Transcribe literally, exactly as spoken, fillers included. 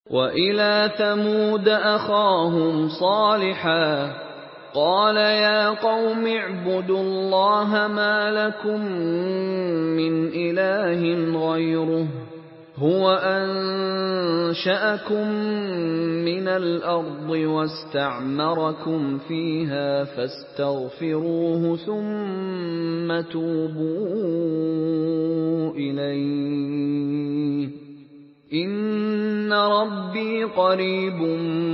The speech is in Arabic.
وَإِلَىٰ ثَمُودَ أَخَاهُمْ صَالِحًا قَالَ يَا قَوْمِ اعْبُدُوا اللَّهَ مَا لَكُم مِّنْ إِلَٰهٍ غَيْرُهُ هُوَ أَنشَأَكُم مِّنَ الْأَرْضِ وَاسْتَعْمَرَكُمْ فِيهَا فَاسْتَغْفِرُوهُ ثُمَّ تُوبُوا إِلَيْهِ ۚ إِنَّ رَبِّي قَرِيبٌ